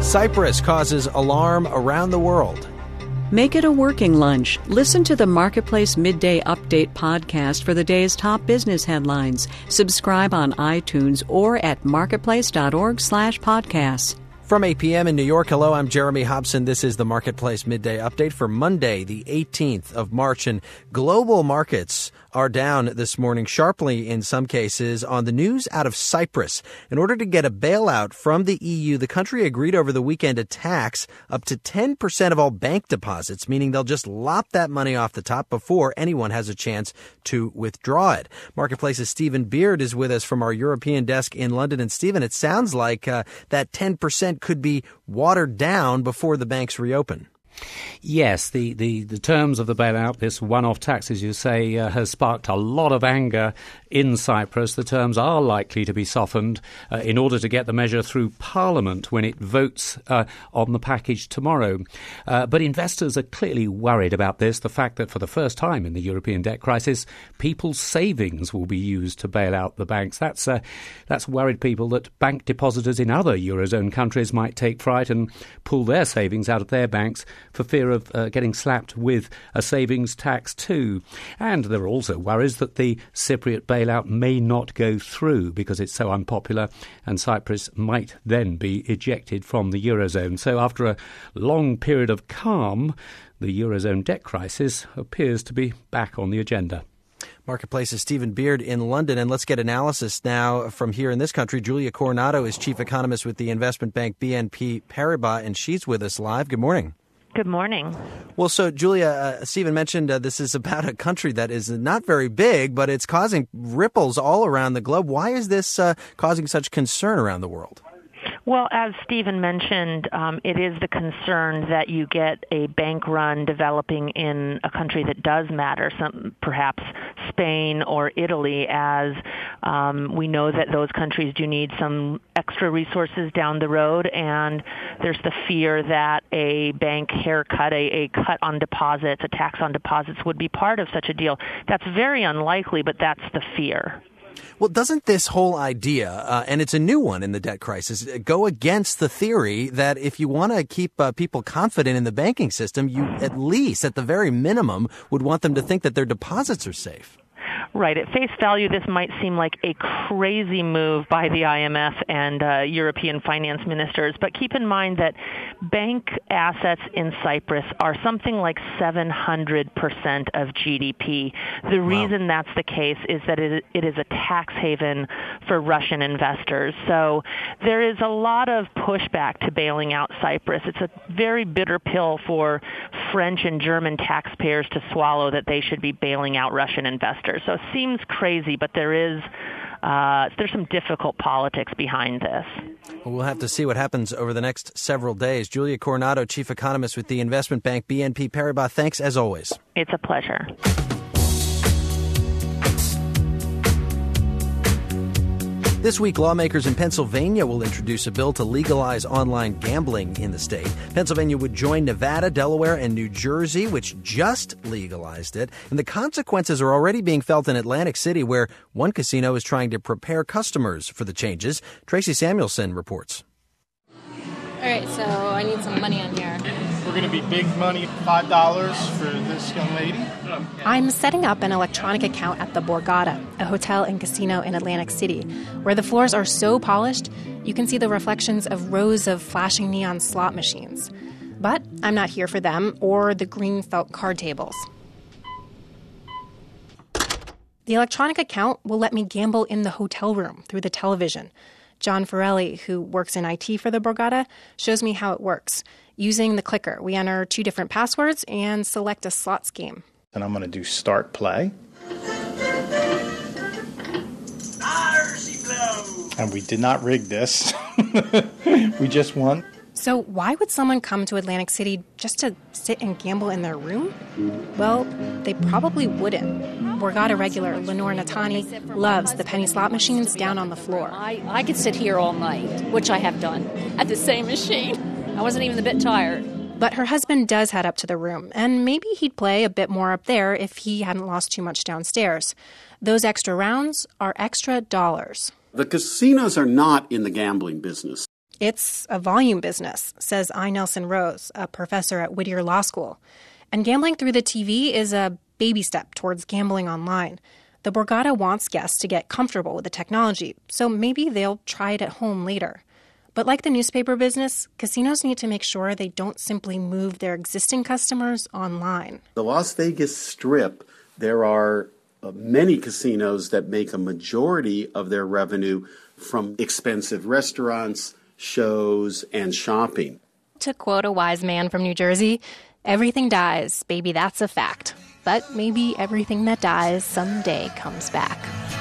Cyprus causes alarm around the world. Make it a working lunch. Listen to the Marketplace Midday Update podcast for the day's top business headlines. Subscribe on iTunes or at marketplace.org/podcasts. From 8 p.m. in New York, hello, I'm Jeremy Hobson. This is the Marketplace Midday Update for Monday, the 18th of March. And global markets are down this morning sharply in some cases on the news out of Cyprus. In order to get a bailout from the EU, the country agreed over the weekend to tax up to 10% of all bank deposits, meaning they'll just lop that money off the top before anyone has a chance to withdraw it. Marketplace's Stephen Beard is with us from our European desk in London. And Stephen, it sounds like that 10% could be watered down before the banks reopen. Yes, the terms of the bailout, this one-off tax, as you say, has sparked a lot of anger in Cyprus. The terms are likely to be softened in order to get the measure through Parliament when it votes on the package tomorrow. But investors are clearly worried about this, the fact that for the first time in the European debt crisis, people's savings will be used to bail out the banks. That's worried people that bank depositors in other Eurozone countries might take fright and pull their savings out of their banks for fear of getting slapped with a savings tax too. And there are also worries that the Cypriot bailout may not go through because it's so unpopular and Cyprus might then be ejected from the Eurozone. So after a long period of calm, the Eurozone debt crisis appears to be back on the agenda. Marketplace's Stephen Beard in London. And let's get analysis now from here in this country. Julia Coronado is chief economist with the investment bank BNP Paribas, and she's with us live. Good morning. Good morning. Well, so, Julia, Stephen mentioned this is about a country that is not very big, but it's causing ripples all around the globe. Why is this causing such concern around the world? Well, as Stephen mentioned, it is the concern that you get a bank run developing in a country that does matter, perhaps Spain or Italy, as we know that those countries do need some extra resources down the road, and there's the fear that a bank haircut, a cut on deposits, a tax on deposits would be part of such a deal. That's very unlikely, but that's the fear. Well, doesn't this whole idea, and it's a new one in the debt crisis, go against the theory that if you want to keep people confident in the banking system, you at least, at the very minimum, would want them to think that their deposits are safe? Right. At face value, this might seem like a crazy move by the IMF and European finance ministers, but keep in mind that bank assets in Cyprus are something like 700% of GDP. The reason that's the case is that it is a tax haven for Russian investors. So there is a lot of pushback to bailing out Cyprus. It's a very bitter pill for French and German taxpayers to swallow that they should be bailing out Russian investors. So it seems crazy, but there's some difficult politics behind this. Well, we'll have to see what happens over the next several days. Julia Coronado, chief economist with the investment bank BNP Paribas. Thanks as always. It's a pleasure. This week, lawmakers in Pennsylvania will introduce a bill to legalize online gambling in the state. Pennsylvania would join Nevada, Delaware, and New Jersey, which just legalized it. And the consequences are already being felt in Atlantic City, where one casino is trying to prepare customers for the changes. Tracy Samuelson reports. All right, so I need some money on here. We're going to be big money, $5 for this young lady. I'm setting up an electronic account at the Borgata, a hotel and casino in Atlantic City, where the floors are so polished you can see the reflections of rows of flashing neon slot machines. But I'm not here for them or the green felt card tables. The electronic account will let me gamble in the hotel room through the television. John Forelli, who works in IT for the Borgata, shows me how it works. Using the clicker, we enter 2 different passwords and select a slots game. And I'm going to do start play. And we did not rig this. We just won. So why would someone come to Atlantic City just to sit and gamble in their room? Well, they probably wouldn't. Borgata regular Lenore Natani loves the penny slot machines down on the floor. I could sit here all night, which I have done, at the same machine. I wasn't even a bit tired. But her husband does head up to the room, and maybe he'd play a bit more up there if he hadn't lost too much downstairs. Those extra rounds are extra dollars. The casinos are not in the gambling business. It's a volume business, says I. Nelson Rose, a professor at Whittier Law School. And gambling through the TV is a baby step towards gambling online. The Borgata wants guests to get comfortable with the technology, so maybe they'll try it at home later. But like the newspaper business, casinos need to make sure they don't simply move their existing customers online. The Las Vegas Strip, there are many casinos that make a majority of their revenue from expensive restaurants, shows, and shopping. To quote a wise man from New Jersey, everything dies, baby, that's a fact. But maybe everything that dies someday comes back.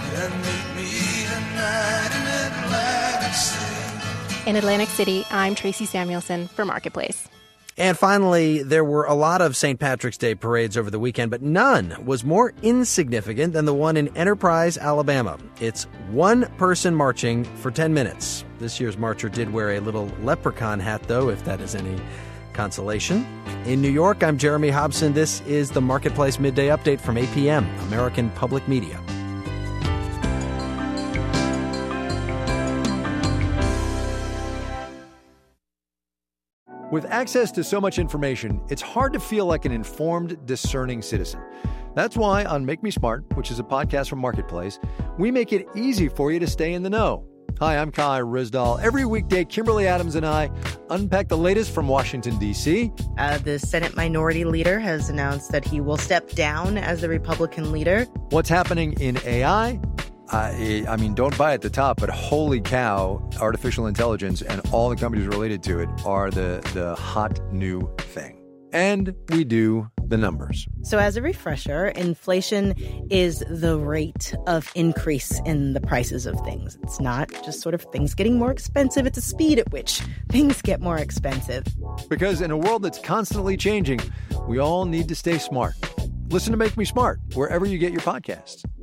In Atlantic City, I'm Tracy Samuelson for Marketplace. And finally, there were a lot of St. Patrick's Day parades over the weekend, but none was more insignificant than the one in Enterprise, Alabama. It's one person marching for 10 minutes. This year's marcher did wear a little leprechaun hat, though, if that is any consolation. In New York, I'm Jeremy Hobson. This is the Marketplace Midday Update from APM, American Public Media. With access to so much information, it's hard to feel like an informed, discerning citizen. That's why on Make Me Smart, which is a podcast from Marketplace, we make it easy for you to stay in the know. Hi, I'm Kai Rizdal. Every weekday, Kimberly Adams and I unpack the latest from Washington, D.C. The Senate Minority Leader has announced that he will step down as the Republican leader. What's happening in AI? I mean, don't buy at the top, but holy cow, artificial intelligence and all the companies related to it are the hot new thing. And we do the numbers. So as a refresher, inflation is the rate of increase in the prices of things. It's not just sort of things getting more expensive. It's the speed at which things get more expensive. Because in a world that's constantly changing, we all need to stay smart. Listen to Make Me Smart wherever you get your podcasts.